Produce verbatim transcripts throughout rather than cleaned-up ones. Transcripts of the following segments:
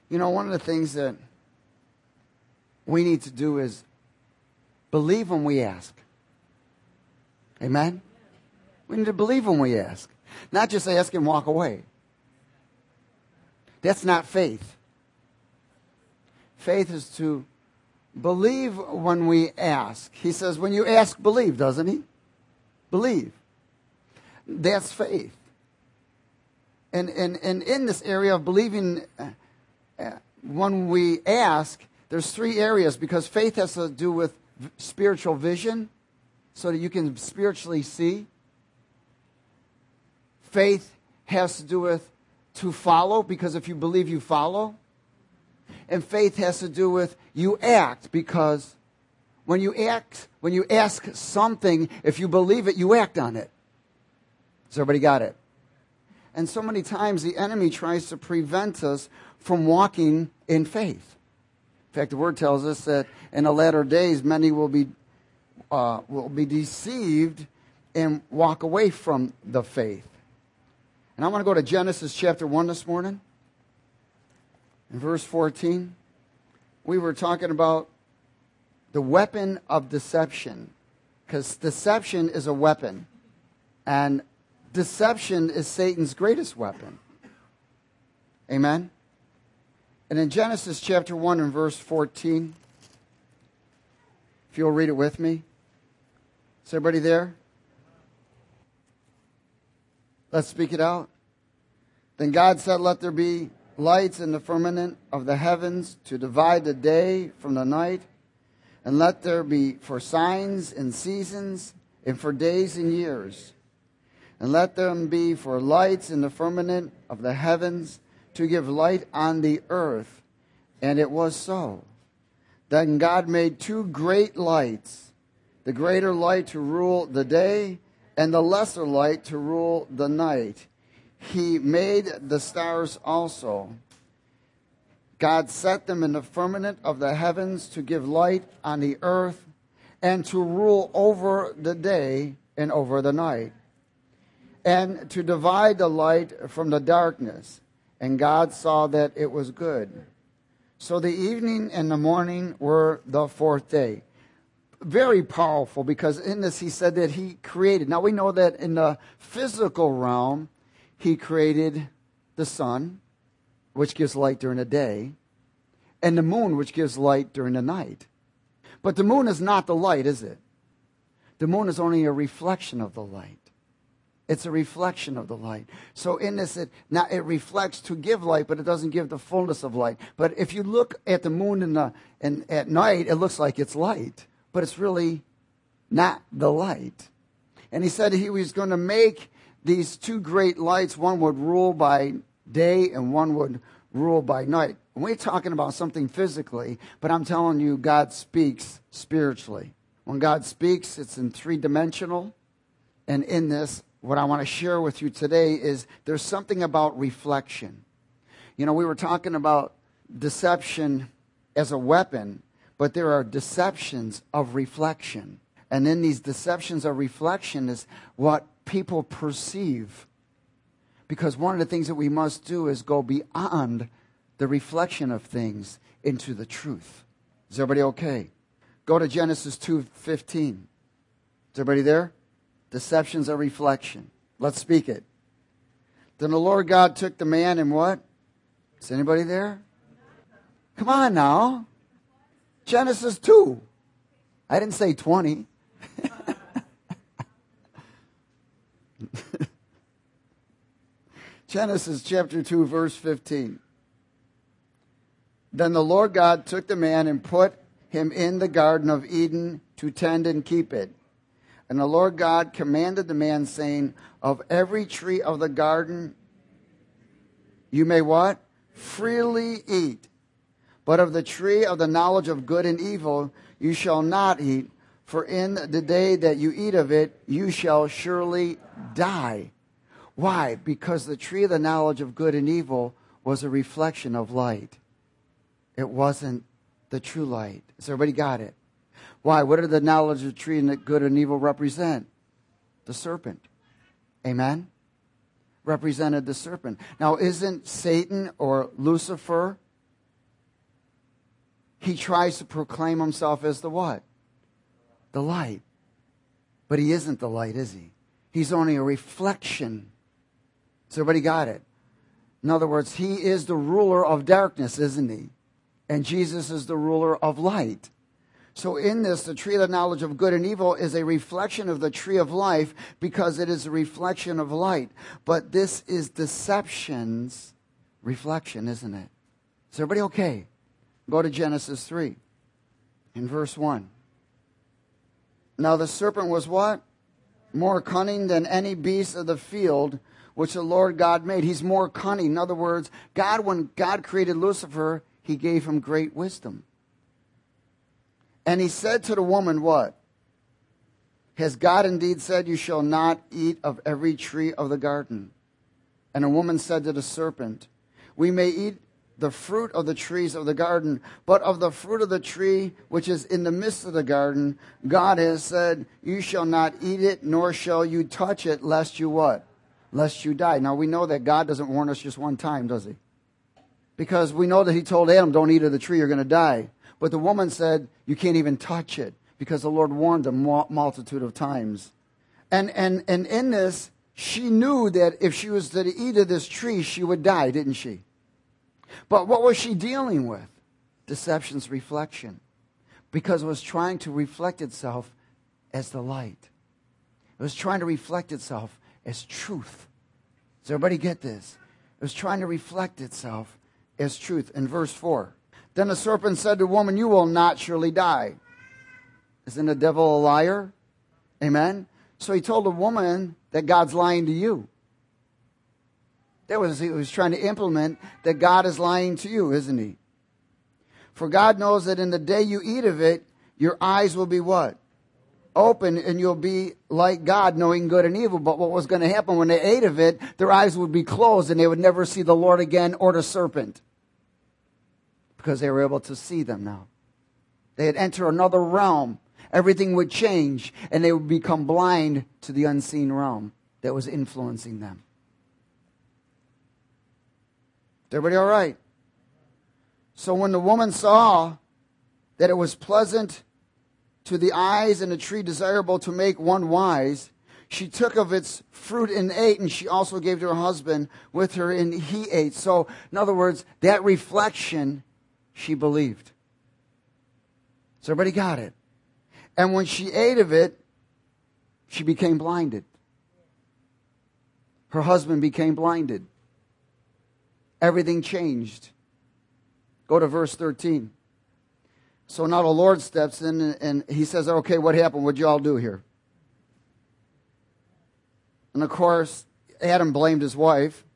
You know, one of the things that we need to do is believe when we ask. Amen? We need to believe when we ask. Not just ask and walk away. That's not faith. Faith is to believe when we ask. He says, when you ask, believe, doesn't he? Believe. That's faith. And, and, and in this area of believing, uh, when we ask, there's three areas, because faith has to do with spiritual vision, so that you can spiritually see. Faith has to do with to follow, because if you believe, you follow. And faith has to do with you act, because when you act, when you ask something, if you believe it, you act on it. Has everybody got it? And so many times the enemy tries to prevent us from walking in faith. In fact, the word tells us that in the latter days, many will be uh, will be deceived and walk away from the faith. And I want to go to Genesis chapter one this morning. In verse fourteen, we were talking about the weapon of deception, because deception is a weapon, and deception is Satan's greatest weapon. Amen? And in Genesis chapter one and verse fourteen, if you'll read it with me. Is everybody there? Let's speak it out. Then God said, let there be lights in the firmament of the heavens to divide the day from the night, and let there be for signs and seasons and for days and years. And let them be for lights in the firmament of the heavens to give light on the earth. And it was so. Then God made two great lights, the greater light to rule the day, and the lesser light to rule the night. He made the stars also. God set them in the firmament of the heavens to give light on the earth, and to rule over the day and over the night, and to divide the light from the darkness. And God saw that it was good. So the evening and the morning were the fourth day. Very powerful, because in this he said that he created. Now we know that in the physical realm, he created the sun, which gives light during the day, and the moon, which gives light during the night. But the moon is not the light, is it? The moon is only a reflection of the light. It's a reflection of the light. So in this, it, now it reflects to give light, but it doesn't give the fullness of light. But if you look at the moon in the, in, at night, it looks like it's light, but it's really not the light. And he said he was going to make these two great lights. One would rule by day and one would rule by night. And we're talking about something physically, but I'm telling you, God speaks spiritually. When God speaks, it's in three-dimensional. And in this, what I want to share with you today is there's something about reflection. You know, we were talking about deception as a weapon, but there are deceptions of reflection. And in these deceptions of reflection is what people perceive. Because one of the things that we must do is go beyond the reflection of things into the truth. Is everybody okay? Go to Genesis two fifteen. Is everybody there? Deceptions of reflection. Let's speak it. Then the Lord God took the man and what? Is anybody there? Come on now. Genesis two. I didn't say twenty. Genesis chapter two, verse fifteen. Then the Lord God took the man and put him in the Garden of Eden to tend and keep it. And the Lord God commanded the man, saying, of every tree of the garden you may what? Freely eat. But of the tree of the knowledge of good and evil you shall not eat, for in the day that you eat of it, you shall surely die. Why? Because the tree of the knowledge of good and evil was a reflection of light. It wasn't the true light. Has everybody got it? Why? What did the knowledge of the tree and the good and evil represent? The serpent. Amen? Represented the serpent. Now, isn't Satan or Lucifer he tries to proclaim himself as the what? The light. But he isn't the light, is he? He's only a reflection. So everybody got it? In other words, he is the ruler of darkness, isn't he? And Jesus is the ruler of light. So in this, the tree of the knowledge of good and evil is a reflection of the tree of life because it is a reflection of light. But this is deception's reflection, isn't it? Is everybody okay? Go to Genesis three in verse one. Now the serpent was what? More cunning than any beast of the field which the Lord God made. He's more cunning. In other words, God, when God created Lucifer, he gave him great wisdom. And he said to the woman, what? Has God indeed said, you shall not eat of every tree of the garden? And the woman said to the serpent, we may eat the fruit of the trees of the garden, but of the fruit of the tree which is in the midst of the garden, God has said, you shall not eat it, nor shall you touch it, lest you what? Lest you die. Now we know that God doesn't warn us just one time, does he? Because we know that he told Adam, don't eat of the tree, you're going to die. But the woman said, you can't even touch it, because the Lord warned them multitude of times. And, and, and in this, she knew that if she was to eat of this tree, she would die, didn't she? But what was she dealing with? Deception's reflection. Because it was trying to reflect itself as the light. It was trying to reflect itself as truth. Does everybody get this? It was trying to reflect itself as truth. In verse four, then the serpent said to the woman, you will not surely die. Isn't the devil a liar? Amen? So he told the woman that God's lying to you. That was, he was trying to implement that God is lying to you, isn't he? For God knows that in the day you eat of it, your eyes will be what? Open, and you'll be like God, knowing good and evil. But what was going to happen when they ate of it, their eyes would be closed and they would never see the Lord again or the serpent. Because they were able to see them now. They had entered another realm. Everything would change, and they would become blind to the unseen realm that was influencing them. Is everybody all right? So when the woman saw that it was pleasant to the eyes and a tree desirable to make one wise, she took of its fruit and ate, and she also gave to her husband with her, and he ate. So, in other words, that reflection, she believed. So everybody got it. And when she ate of it, she became blinded. Her husband became blinded. Everything changed. Go to verse thirteen. So now the Lord steps in and, and he says, okay, what happened? What'd you all do here? And of course, Adam blamed his wife.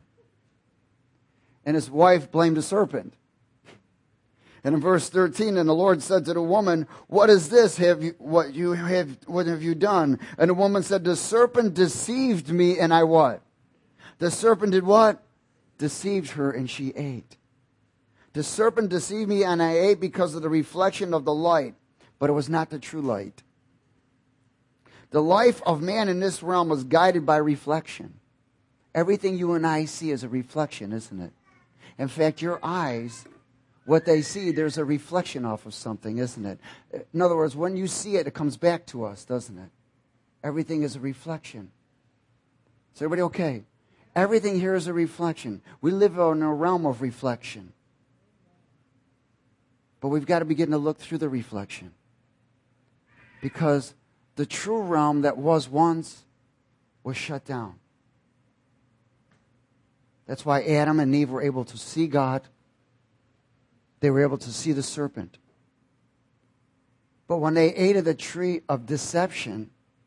And his wife blamed the serpent. And in verse thirteen, and the Lord said to the woman, what is this? Have you, what you have, what have you done? And the woman said, the serpent deceived me, and I what? The serpent did what? Deceived her, and she ate. The serpent deceived me, and I ate because of the reflection of the light, but it was not the true light. The life of man in this realm was guided by reflection. Everything you and I see is a reflection, isn't it? In fact, your eyes, what they see, there's a reflection off of something, isn't it? In other words, when you see it, it comes back to us, doesn't it? Everything is a reflection. Is everybody okay? Everything here is a reflection. We live in a realm of reflection. But we've got to begin to look through the reflection. Because the true realm that was once was shut down. That's why Adam and Eve were able to see God. They were able to see the serpent. But when they ate of the tree of deception,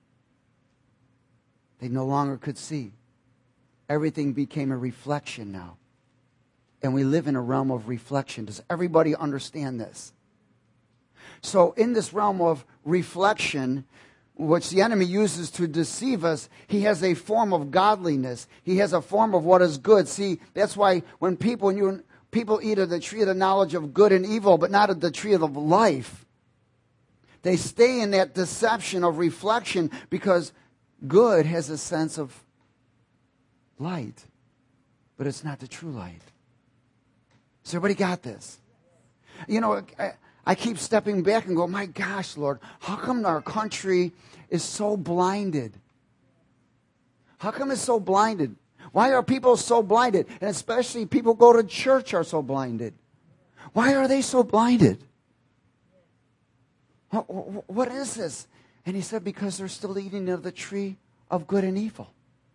they no longer could see. Everything became a reflection now. And we live in a realm of reflection. Does everybody understand this? So in this realm of reflection, which the enemy uses to deceive us, he has a form of godliness. He has a form of what is good. See, that's why when people, when you, people eat of the tree of the knowledge of good and evil, but not of the tree of life, they stay in that deception of reflection because good has a sense of light, but it's not the true light. So everybody got this? You know, I, I keep stepping back and go, my gosh, Lord, how come our country is so blinded? How come it's so blinded? Why are people so blinded? And especially people go to church are so blinded. Why are they so blinded? What, what is this? And he said, because they're still eating of the tree of good and evil.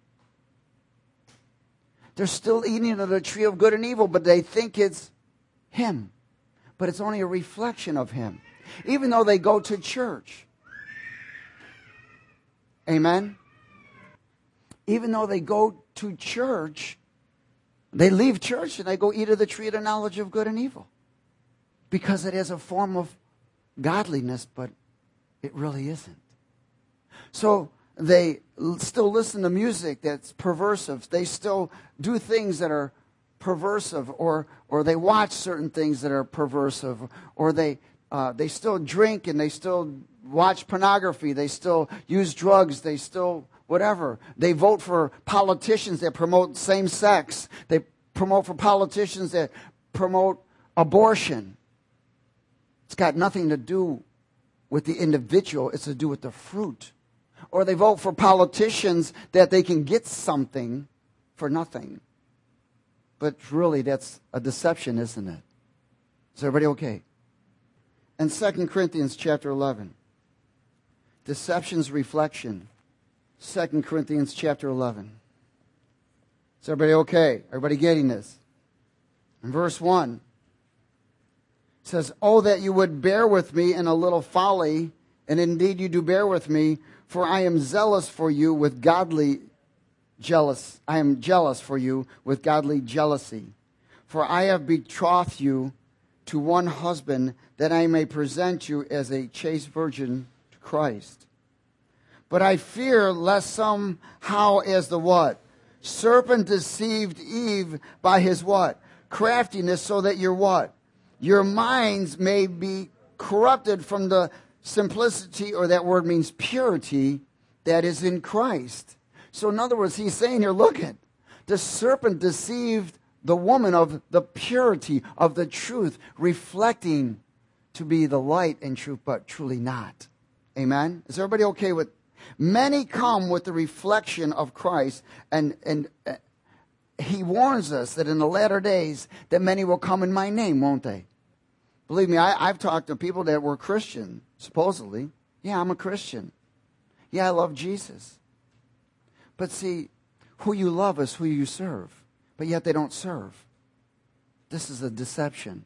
They're still eating of the tree of good and evil, but they think it's him. But it's only a reflection of him. Even though they go to church. Amen? Even though they go to church, they leave church and they go eat of the tree of the knowledge of good and evil. Because it is a form of godliness, but it really isn't. So they still listen to music that's perversive. They still do things that are perversive, or or they watch certain things that are perversive, or they uh, they still drink and they still watch pornography. They still use drugs. They still whatever. They vote for politicians that promote same sex. They promote for politicians that promote abortion. It's got nothing to do with the individual. It's to do with the fruit. Or they vote for politicians that they can get something for nothing. But really, that's a deception, isn't it? Is everybody okay? And Second Corinthians chapter eleven. Deception's reflection. Second Corinthians chapter eleven. Is everybody okay? Everybody getting this? In verse one. It says, oh, that you would bear with me in a little folly, and indeed you do bear with me, for I am zealous for you with godly jealous. I am jealous for you with godly jealousy. For I have betrothed you to one husband, that I may present you as a chaste virgin to Christ. But I fear lest somehow as the what? Serpent deceived Eve by his what? Craftiness, so that your what? Your minds may be corrupted from the simplicity, or that word means purity, that is in Christ. So in other words, he's saying here, look at, the serpent deceived the woman of the purity of the truth, reflecting to be the light and truth, but truly not. Amen? Is everybody okay with? Many come with the reflection of Christ, and, and uh, he warns us that in the latter days that many will come in my name, won't they? Believe me, I, I've talked to people that were Christian, supposedly. Yeah, I'm a Christian. Yeah, I love Jesus. But see, who you love is who you serve. But yet they don't serve. This is a deception.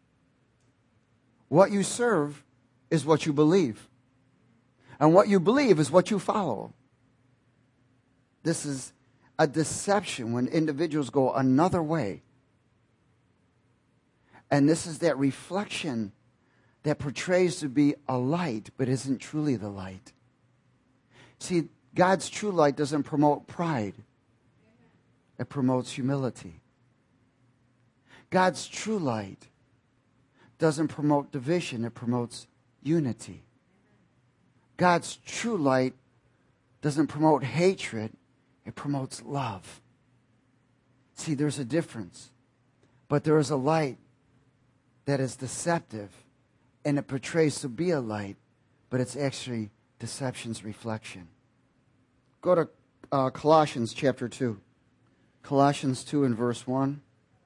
What you serve is what you believe. And what you believe is what you follow. This is a deception when individuals go another way. And this is that reflection that portrays to be a light, but isn't truly the light. See, God's true light doesn't promote pride. It promotes humility. God's true light doesn't promote division. It promotes unity. God's true light doesn't promote hatred. It promotes love. See, there's a difference. But there is a light that is deceptive, and it portrays to be a light, but it's actually deception's reflection. Go to uh, Colossians chapter two. Colossians two and verse one.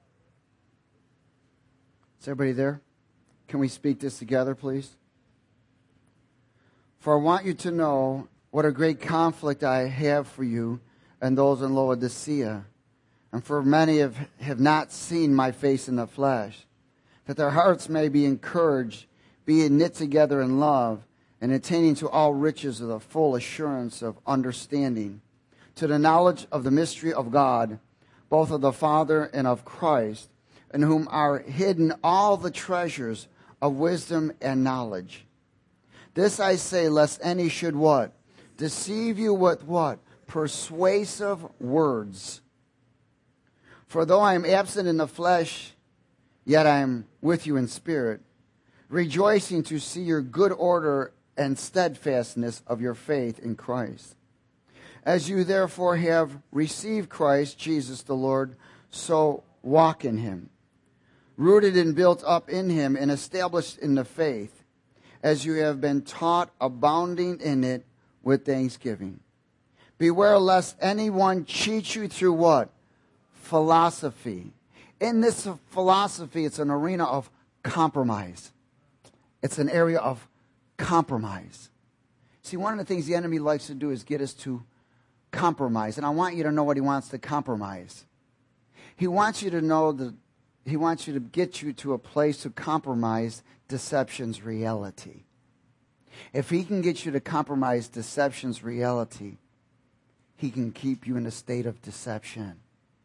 Is everybody there? Can we speak this together, please? For I want you to know what a great conflict I have for you and those in Laodicea, and for many have, have not seen my face in the flesh, that their hearts may be encouraged, being knit together in love, and attaining to all riches of the full assurance of understanding, to the knowledge of the mystery of God, both of the Father and of Christ, in whom are hidden all the treasures of wisdom and knowledge. This I say, lest any should what? Deceive you with what? Persuasive words. For though I am absent in the flesh, yet I am with you in spirit, rejoicing to see your good order and steadfastness of your faith in Christ. As you therefore have received Christ Jesus the Lord, so walk in him, rooted and built up in him and established in the faith, as you have been taught, abounding in it with thanksgiving. Beware lest anyone cheat you through what? Philosophy. In this philosophy, it's an arena of compromise. It's an area of compromise. See, one of the things the enemy likes to do is get us to compromise. And I want you to know what he wants to compromise. He wants you to know that he wants you to get you to a place to compromise deception's reality. If he can get you to compromise deception's reality, he can keep you in a state of deception.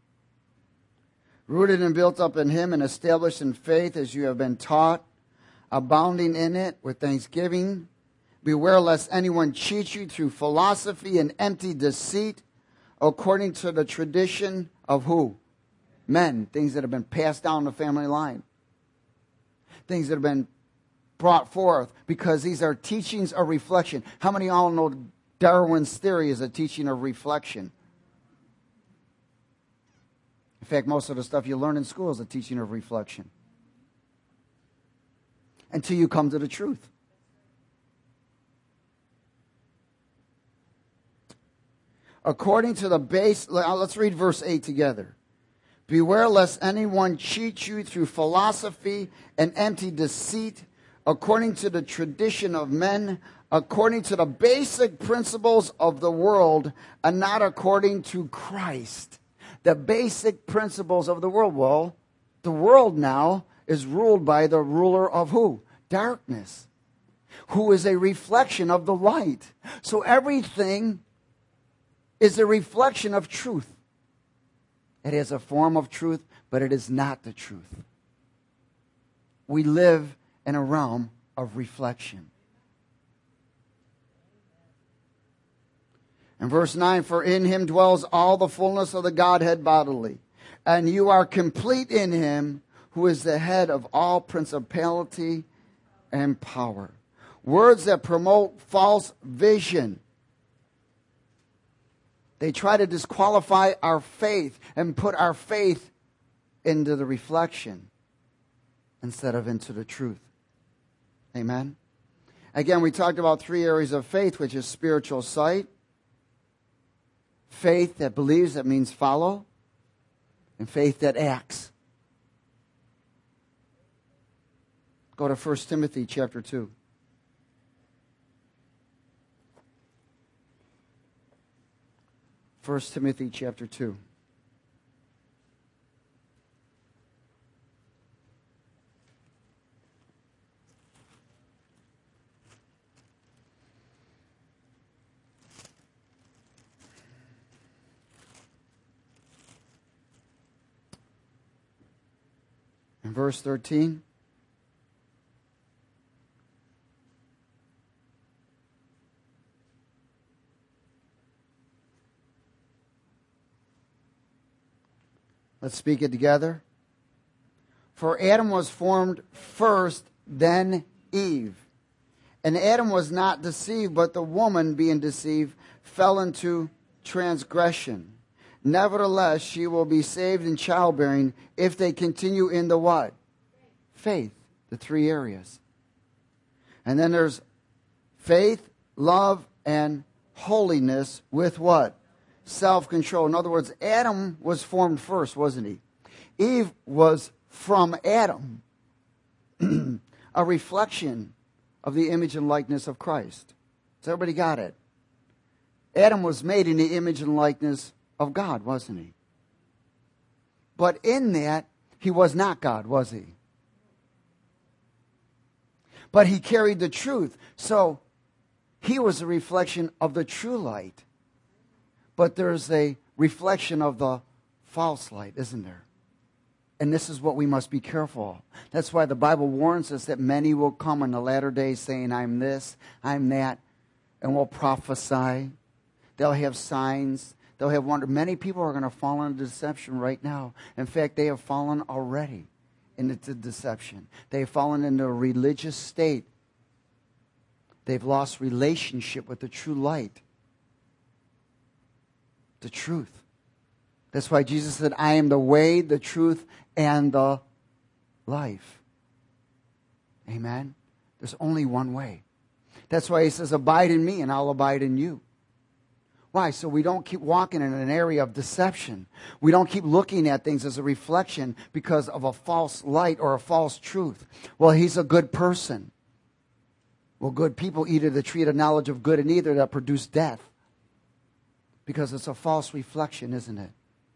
Rooted and built up in him and established in faith as you have been taught, abounding in it with thanksgiving. Beware lest anyone cheat you through philosophy and empty deceit, according to the tradition of who? Men. Things that have been passed down the family line. Things that have been brought forth, because these are teachings of reflection. How many of y'all know Darwin's theory is a teaching of reflection? In fact, most of the stuff you learn in school is a teaching of reflection. Until you come to the truth. According to the base, let's read verse eight together. Beware lest anyone cheat you through philosophy and empty deceit, according to the tradition of men, according to the basic principles of the world, and not according to Christ. The basic principles of the world. Well, the world now is ruled by the ruler of who? Darkness, who is a reflection of the light. So everything is a reflection of truth. It is a form of truth, but it is not the truth. We live in a realm of reflection. In verse nine, for in him dwells all the fullness of the Godhead bodily, and you are complete in him, who is the head of all principality and power. Words that promote false vision. They try to disqualify our faith and put our faith into the reflection instead of into the truth. Amen? Again, we talked about three areas of faith, which is spiritual sight, faith that believes, that means follow, and faith that acts. Go to First Timothy chapter two. First Timothy chapter two. In verse thirteen. Let's speak it together. For Adam was formed first, then Eve. And Adam was not deceived, but the woman, being deceived, fell into transgression. Nevertheless, she will be saved in childbearing if they continue in the what? Faith. The three areas. And then there's faith, love, and holiness with what? Self-control. In other words, Adam was formed first, wasn't he? Eve was from Adam, a reflection of the image and likeness of Christ. So everybody got it? Adam was made in the image and likeness of God, wasn't he? But in that, he was not God, was he? But he carried the truth. So he was a reflection of the true light. But there's a reflection of the false light, isn't there? And this is what we must be careful of. That's why the Bible warns us that many will come in the latter days saying, I'm this, I'm that, and will prophesy. They'll have signs. They'll have wonder. Many people are going to fall into deception right now. In fact, they have fallen already into deception. They have fallen into a religious state. They've lost relationship with the true light. The truth. That's why Jesus said, I am the way, the truth, and the life. Amen? There's only one way. That's why he says, abide in me and I'll abide in you. Why? So we don't keep walking in an area of deception. We don't keep looking at things as a reflection because of a false light or a false truth. Well, he's a good person. Well, good people eat of the tree of the knowledge of good and evil that produce death. Because it's a false reflection, isn't it?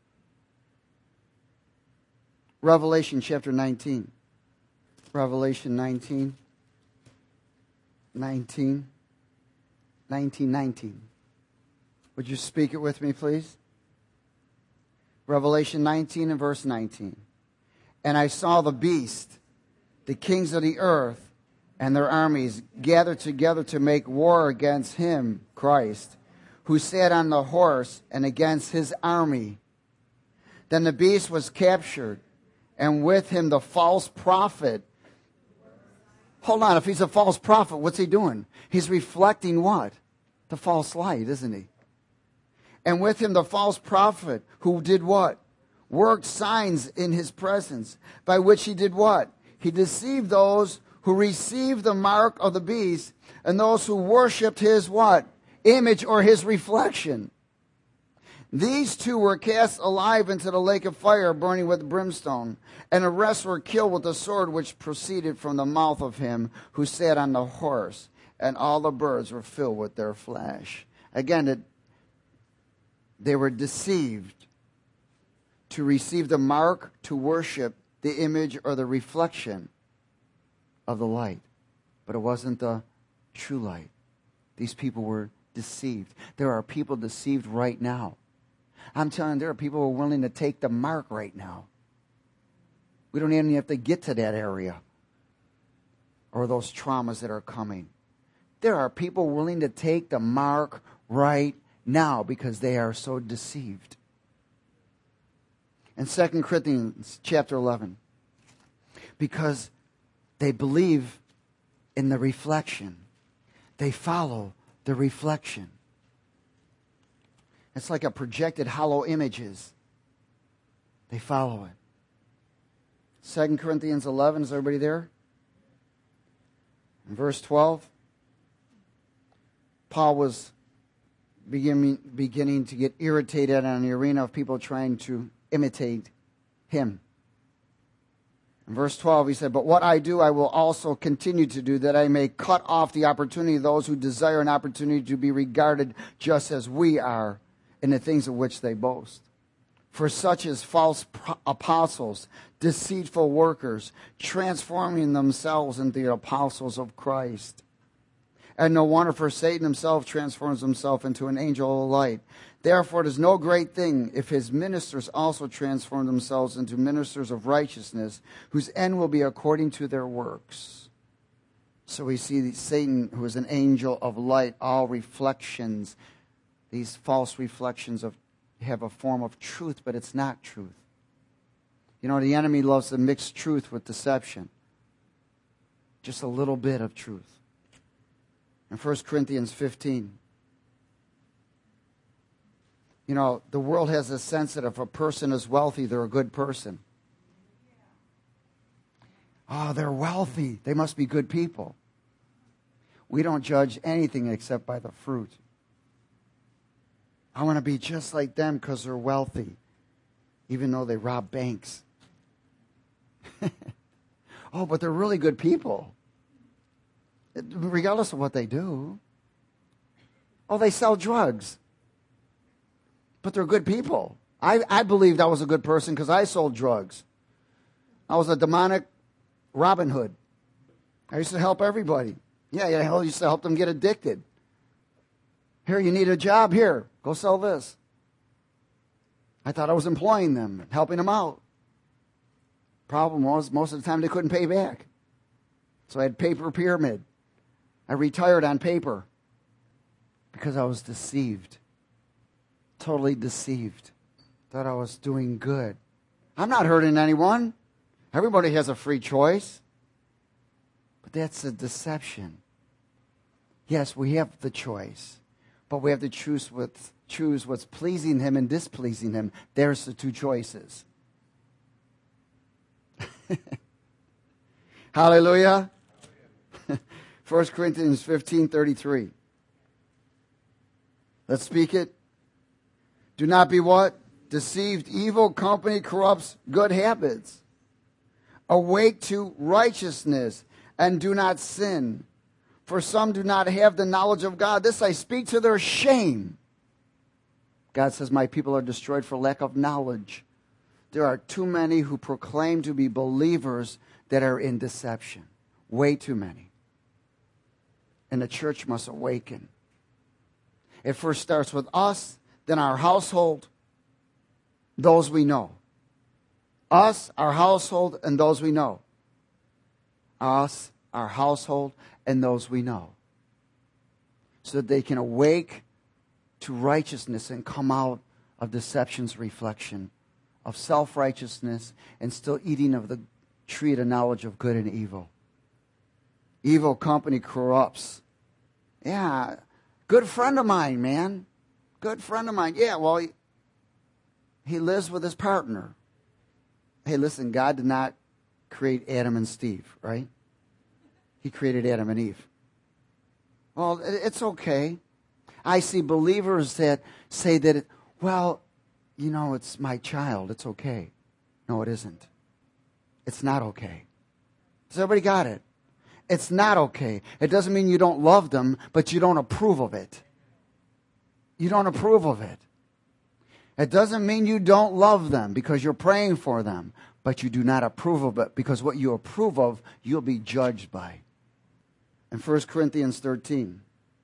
Revelation chapter nineteen. Revelation nineteen. nineteen. nineteen, nineteen. Would you speak it with me, please? Revelation nineteen and verse nineteen. And I saw the beast, the kings of the earth, and their armies gathered together to make war against him, Christ, who sat on the horse, and against his army. Then the beast was captured, and with him the false prophet. Hold on, if he's a false prophet, what's he doing? He's reflecting what? The false light, isn't he? And with him the false prophet, who did what? Worked signs in his presence, by which he did what? He deceived those who received the mark of the beast, and those who worshipped his what? Image or his reflection. These two were cast alive into the lake of fire, burning with brimstone, and the rest were killed with the sword which proceeded from the mouth of him who sat on the horse, and all the birds were filled with their flesh. Again, it, they were deceived to receive the mark, to worship the image or the reflection of the light. But it wasn't the true light. These people were deceived. There are people deceived right now. I'm telling you, there are people who are willing to take the mark right now. We don't even have to get to that area or those traumas that are coming. There are people willing to take the mark right now because they are so deceived. In Second Corinthians chapter eleven, because they believe in the reflection. They follow the reflection. It's like a projected hollow images. They follow it. Second Corinthians eleven, is everybody there? In verse twelve, Paul was beginning, beginning to get irritated on the arena of people trying to imitate him. In verse twelve, he said, but what I do, I will also continue to do, that I may cut off the opportunity of those who desire an opportunity to be regarded just as we are in the things of which they boast. For such as false apostles, deceitful workers, transforming themselves into the apostles of Christ. And no wonder, for Satan himself transforms himself into an angel of light. Therefore, it is no great thing if his ministers also transform themselves into ministers of righteousness, whose end will be according to their works. So we see Satan, who is an angel of light, all reflections, these false reflections of have a form of truth, but it's not truth. You know, the enemy loves to mix truth with deception. Just a little bit of truth. In First Corinthians fifteen, you know, the world has a sense that if a person is wealthy, they're a good person. Oh, they're wealthy. They must be good people. We don't judge anything except by the fruit. I want to be just like them because they're wealthy, even though they rob banks. Oh, but they're really good people, regardless of what they do. Oh, they sell drugs, but they're good people. I, I believed I was a good person because I sold drugs. I was a demonic Robin Hood. I used to help everybody. Yeah, yeah, I used to help them get addicted. Here, you need a job. Here, go sell this. I thought I was employing them, helping them out. Problem was, most of the time they couldn't pay back. So I had paper pyramid. I retired on paper because I was deceived. Totally deceived. Thought I was doing good. I'm not hurting anyone. Everybody has a free choice. But that's a deception. Yes, we have the choice. But we have to choose what's, choose what's pleasing him and displeasing him. There's the two choices. Hallelujah. First Corinthians fifteen thirty-three. Let's speak it. Do not be what? Deceived. Evil company corrupts good habits. Awake to righteousness and do not sin. For some do not have the knowledge of God. This I speak to their shame. God says, my people are destroyed for lack of knowledge. There are too many who proclaim to be believers that are in deception. Way too many. And the church must awaken. It first starts with us, then our household, those we know. Us, our household, and those we know. Us, our household, and those we know. So that they can awake to righteousness and come out of deception's reflection, of self-righteousness, and still eating of the tree of the knowledge of good and evil. Evil company corrupts. Yeah, good friend of mine, man. Good friend of mine. Yeah, well, he, he lives with his partner. Hey, listen, God did not create Adam and Steve, right? He created Adam and Eve. Well, it's okay. I see believers that say that, it, well, you know, it's my child. It's okay. No, it isn't. It's not okay. Has everybody got it? It's not okay. It doesn't mean you don't love them, but you don't approve of it. You don't approve of it. It doesn't mean you don't love them because you're praying for them, but you do not approve of it because what you approve of, you'll be judged by. In First Corinthians thirteen,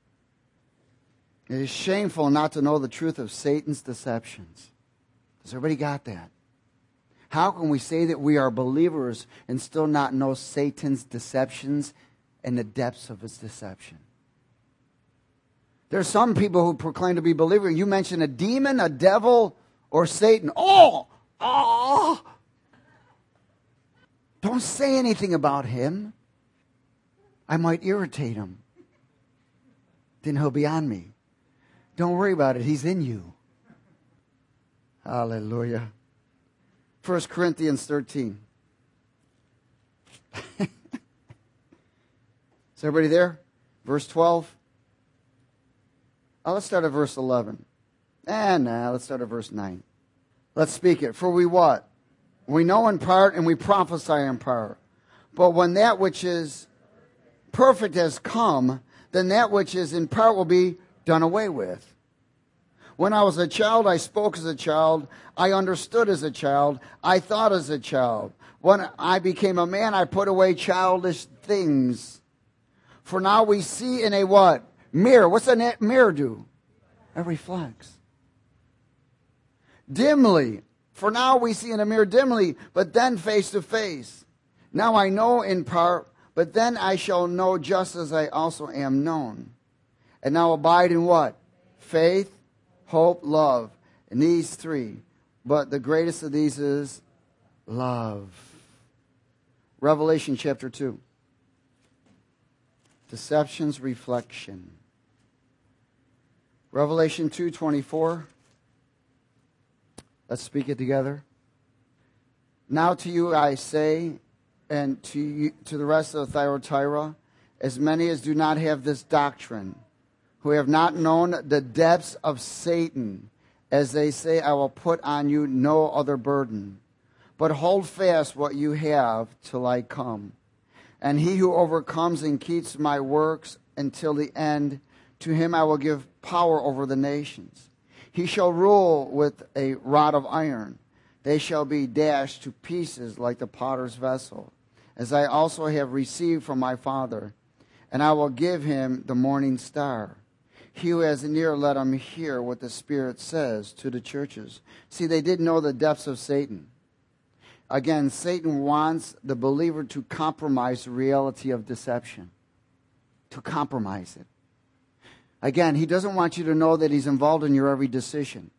it is shameful not to know the truth of Satan's deceptions. Has everybody got that? How can we say that we are believers and still not know Satan's deceptions and the depths of his deception? There are some people who proclaim to be believers. You mention a demon, a devil, or Satan. Oh! Oh! Don't say anything about him. I might irritate him. Then he'll be on me. Don't worry about it. He's in you. Hallelujah. First Corinthians thirteen. Is everybody there? Verse twelve. Oh, let's start at verse eleven. And nah, let's start at verse nine. Let's speak it. For we what? We know in part and we prophesy in part. But when that which is perfect has come, then that which is in part will be done away with. When I was a child, I spoke as a child. I understood as a child. I thought as a child. When I became a man, I put away childish things. For now we see in a what? Mirror. What's a mirror do? It reflects. Dimly. For now we see in a mirror dimly, but then face to face. Now I know in part, but then I shall know just as I also am known. And now abide in what? Faith, hope, love. And these three. But the greatest of these is love. Revelation chapter two. Deception's reflection. Revelation two twenty-four. Let's speak it together. Now to you I say, and to you, to the rest of Thyatira, as many as do not have this doctrine, who have not known the depths of Satan, as they say, I will put on you no other burden, but hold fast what you have till I come. And he who overcomes and keeps my works until the end, to him I will give power over the nations. He shall rule with a rod of iron. They shall be dashed to pieces like the potter's vessel, as I also have received from my Father. And I will give him the morning star. He who has an ear, let him hear what the Spirit says to the churches. See, they didn't know the depths of Satan. Again, Satan wants the believer to compromise the reality of deception. To compromise it. Again, he doesn't want you to know that he's involved in your every decision.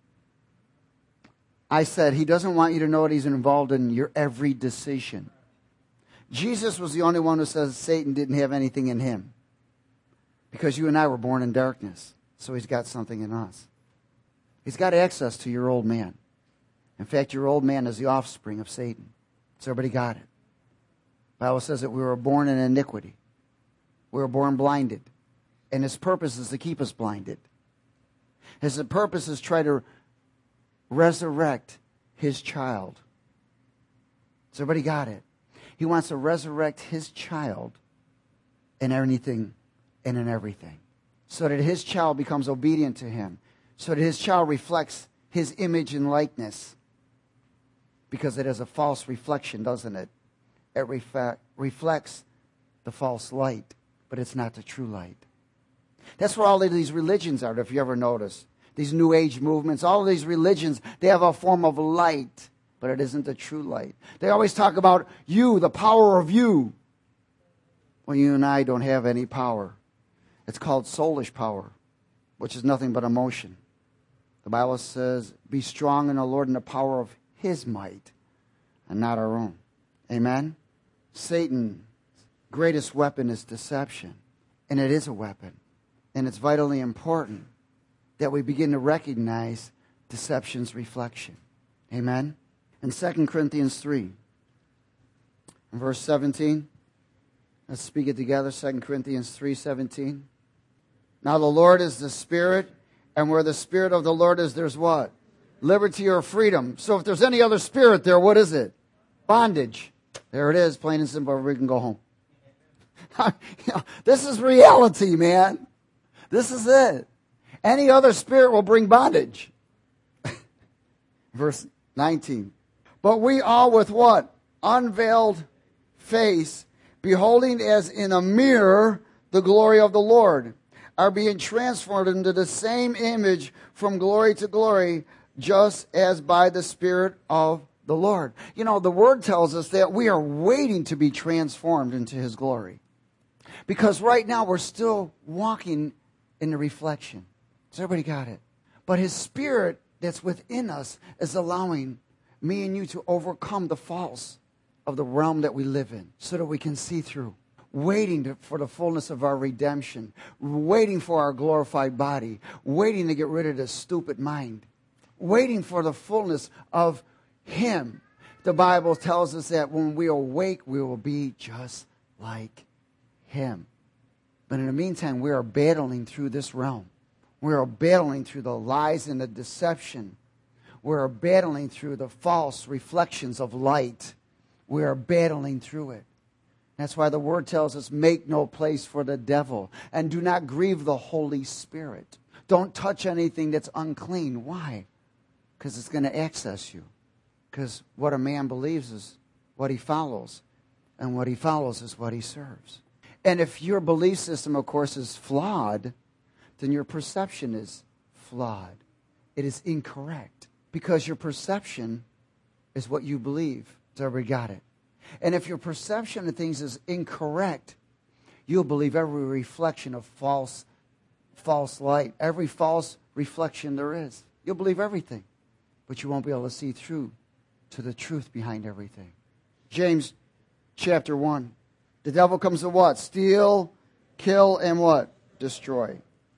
I said he doesn't want you to know that he's involved in your every decision. Jesus was the only one who says Satan didn't have anything in him. Because you and I were born in darkness. So he's got something in us. He's got access to your old man. In fact, your old man is the offspring of Satan. So everybody got it. The Bible says that we were born in iniquity. We were born blinded. And his purpose is to keep us blinded. His purpose is to try to resurrect his child. So everybody got it? He wants to resurrect his child in anything and in everything. So that his child becomes obedient to him. So that his child reflects his image and likeness. Because it is a false reflection, doesn't it? It refle- reflects the false light, but it's not the true light. That's where all of these religions are, if you ever notice. These New Age movements, all of these religions, they have a form of light, but it isn't the true light. They always talk about you, the power of you. Well, you and I don't have any power. It's called soulish power, which is nothing but emotion. The Bible says, be strong in the Lord and the power of his might, and not our own. Amen? Satan's greatest weapon is deception, and it is a weapon. And it's vitally important that we begin to recognize deception's reflection. Amen? In Second Corinthians three, verse seventeen, let's speak it together. Second Corinthians three seventeen. Now the Lord is the Spirit, and where the Spirit of the Lord is, there's what? Liberty or freedom. So if there's any other spirit there, what is it? Bondage. There it is, plain and simple. We can go home. You know, this is reality, man. This is it. Any other spirit will bring bondage. Verse nineteen. But we all with what? Unveiled face, beholding as in a mirror the glory of the Lord, are being transformed into the same image from glory to glory, just as by the Spirit of the Lord. You know, the Word tells us that we are waiting to be transformed into His glory. Because right now we're still walking in the reflection. So everybody got it? But His Spirit that's within us is allowing me and you to overcome the false of the realm that we live in so that we can see through. Waiting to, for the fullness of our redemption. Waiting for our glorified body. Waiting to get rid of this stupid mind. Waiting for the fullness of Him. The Bible tells us that when we awake, we will be just like Him. But in the meantime, we are battling through this realm. We are battling through the lies and the deception. We are battling through the false reflections of light. We are battling through it. That's why the Word tells us, make no place for the devil. And do not grieve the Holy Spirit. Don't touch anything that's unclean. Why? Because it's going to access you. Because what a man believes is what he follows. And what he follows is what he serves. And if your belief system, of course, is flawed, then your perception is flawed. It is incorrect. Because your perception is what you believe. So everybody got it. And if your perception of things is incorrect, you'll believe every reflection of false, false light, every false reflection there is. You'll believe everything. But you won't be able to see through to the truth behind everything. James chapter one. The devil comes to what? Steal, kill, and what? Destroy.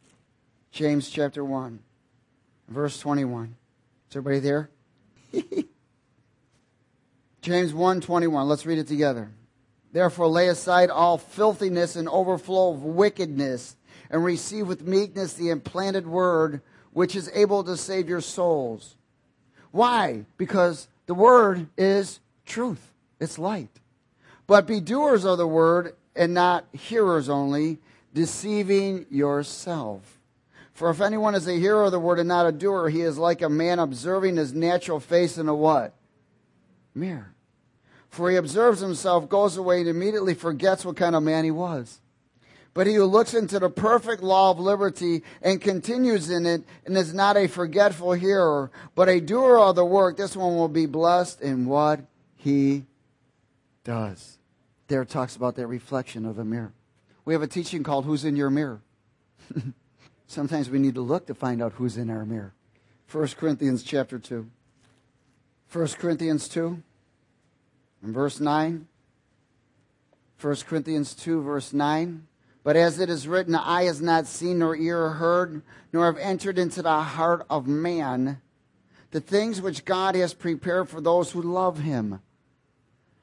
James chapter one, verse twenty-one. Is everybody there? James one twenty-one. Let's read it together. Therefore lay aside all filthiness and overflow of wickedness, and receive with meekness the implanted word, which is able to save your souls. Why? Because the word is truth. It's light. But be doers of the word and not hearers only, deceiving yourself. For if anyone is a hearer of the word and not a doer, he is like a man observing his natural face in a what? Mirror. For he observes himself, goes away, and immediately forgets what kind of man he was. But he who looks into the perfect law of liberty and continues in it, and is not a forgetful hearer, but a doer of the work, this one will be blessed in what he does. There it talks about that reflection of the mirror. We have a teaching called Who's in Your Mirror? Sometimes we need to look to find out who's in our mirror. First Corinthians chapter two. First Corinthians two, and verse nine. First Corinthians two, verse nine. But as it is written, eye has not seen, nor ear heard, nor have entered into the heart of man the things which God has prepared for those who love Him.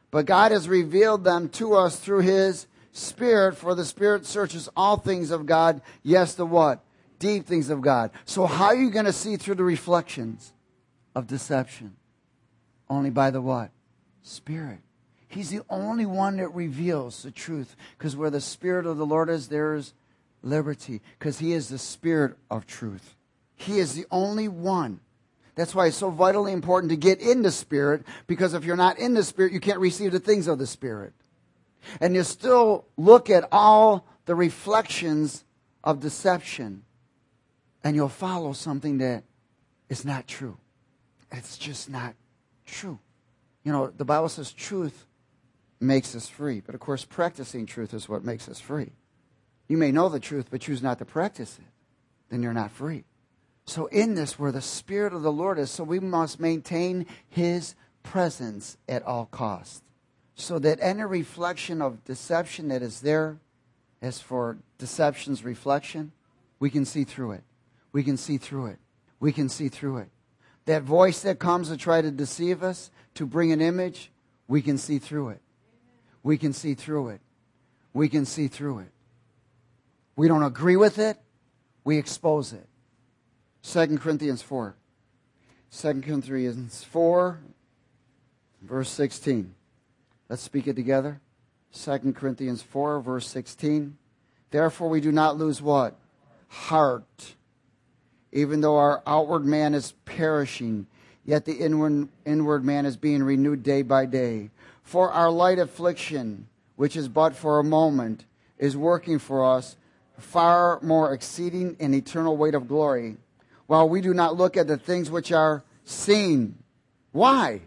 But God has revealed them to us through His Spirit, for the Spirit searches all things of God. Yes, the what? Deep things of God. So how are you going to see through the reflections of deception? Only by the what? Spirit. He's the only one that reveals the truth. Because where the Spirit of the Lord is, there is liberty. Because He is the Spirit of truth. He is the only one. That's why it's so vitally important to get in the Spirit. Because if you're not in the Spirit, you can't receive the things of the Spirit. And you still look at all the reflections of deception. And you'll follow something that is not true. It's just not true. You know, the Bible says truth makes us free. But of course, practicing truth is what makes us free. You may know the truth, but choose not to practice it. Then you're not free. So in this, where the Spirit of the Lord is, so we must maintain His presence at all costs. So that any reflection of deception that is there, as for deception's reflection, we can see through it. We can see through it. We can see through it. That voice that comes to try to deceive us, to bring an image, we can see through it. We can see through it. We can see through it. We don't agree with it. We expose it. Second Corinthians four. Second Corinthians four, verse sixteen. Let's speak it together. Second Corinthians four, verse sixteen. Therefore we do not lose what? Heart. Even though our outward man is perishing, yet the inward, inward man is being renewed day by day. For our light affliction, which is but for a moment, is working for us far more exceeding an eternal weight of glory, while we do not look at the things which are seen. Why?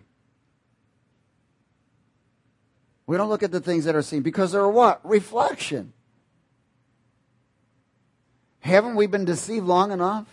We don't look at the things that are seen because they're what? Reflection. Haven't we been deceived long enough?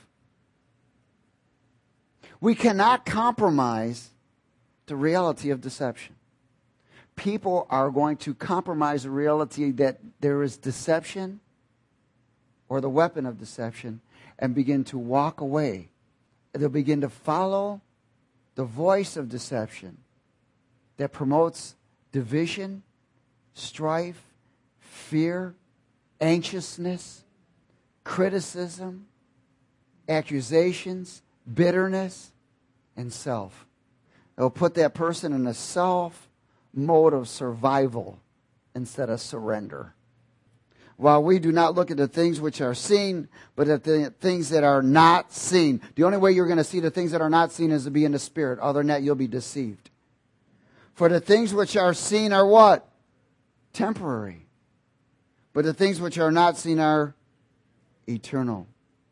We cannot compromise the reality of deception. People are going to compromise the reality that there is deception or the weapon of deception and begin to walk away. They'll begin to follow the voice of deception that promotes division, strife, fear, anxiousness, criticism, accusations, bitterness, and self. It'll put that person in a self mode of survival instead of surrender. While we do not look at the things which are seen, but at the things that are not seen. The only way you're going to see the things that are not seen is to be in the Spirit. Other than that, you'll be deceived. For the things which are seen are what? Temporary. But the things which are not seen are eternal.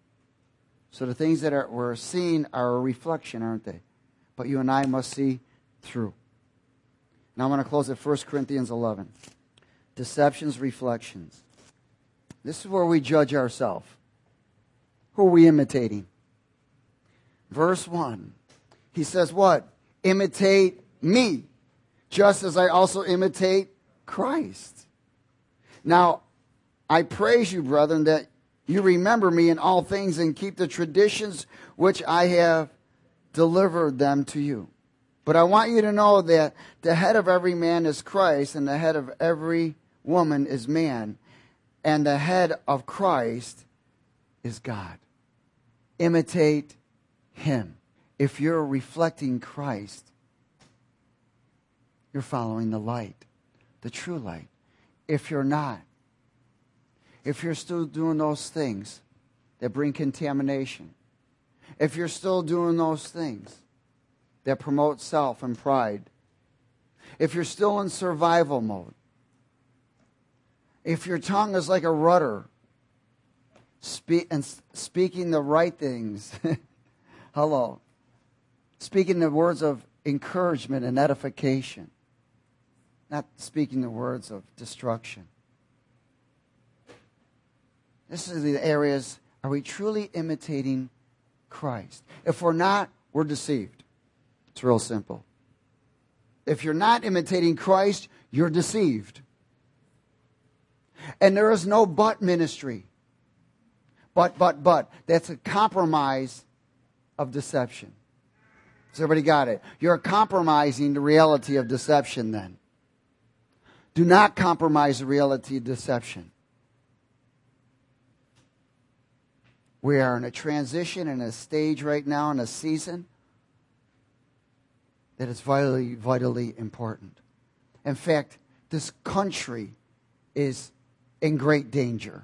So the things that are, were seen are a reflection, aren't they? But you and I must see through. Now I'm going to close at First Corinthians eleven. Deceptions, reflections. This is where we judge ourselves. Who are we imitating? Verse one. He says what? Imitate me, just as I also imitate Christ. Now, I praise you, brethren, that you remember me in all things and keep the traditions which I have delivered them to you. But I want you to know that the head of every man is Christ, and the head of every woman is man, and the head of Christ is God. Imitate Him. If you're reflecting Christ, you're following the light, the true light. If you're not, if you're still doing those things that bring contamination, if you're still doing those things that promote self and pride, if you're still in survival mode, if your tongue is like a rudder, speak, and speaking the right things, hello, speaking the words of encouragement and edification, not speaking the words of destruction. This is the areas, are we truly imitating Christ? If we're not, we're deceived. It's real simple. If you're not imitating Christ, you're deceived. And there is no but ministry. But, but, but. That's a compromise of deception. Has everybody got it? You're compromising the reality of deception then. Do not compromise the reality of deception. We are in a transition, in a stage right now, in a season that is vitally, vitally important. In fact, this country is in great danger.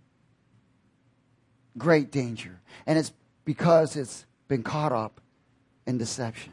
Great danger. And it's because it's been caught up in deception.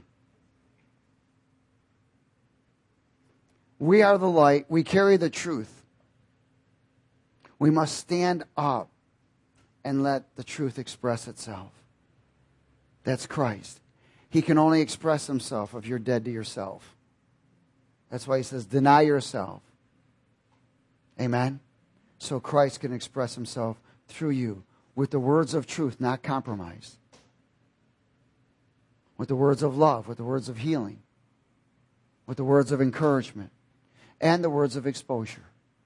We are the light. We carry the truth. We must stand up and let the truth express itself. That's Christ. He can only express himself if you're dead to yourself. That's why he says, deny yourself. Amen? So Christ can express himself through you with the words of truth, not compromise. With the words of love, with the words of healing, with the words of encouragement, and the words of exposure.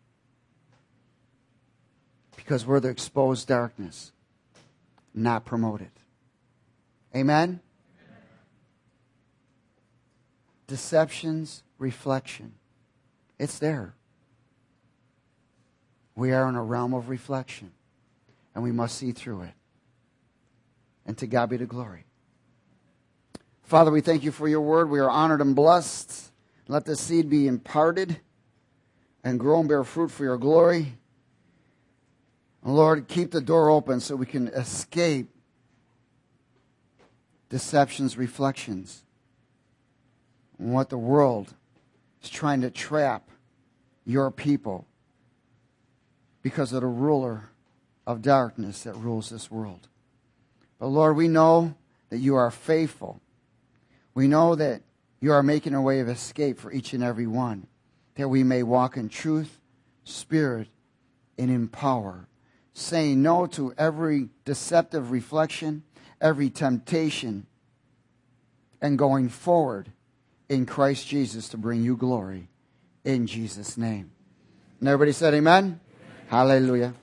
Because we're the exposed darkness, not promoted. Amen? Deception's reflection. It's there. We are in a realm of reflection, and we must see through it. And to God be the glory. Father, we thank you for your word. We are honored and blessed. Let the seed be imparted and grow and bear fruit for your glory. And Lord, keep the door open so we can escape deception's reflections and what the world is trying to trap your people because of the ruler of darkness that rules this world. But Lord, we know that you are faithful. We know that you are making a way of escape for each and every one, that we may walk in truth, spirit, and in power, saying no to every deceptive reflection, every temptation, and going forward in Christ Jesus to bring you glory in Jesus' name. And everybody said amen? Amen. Hallelujah.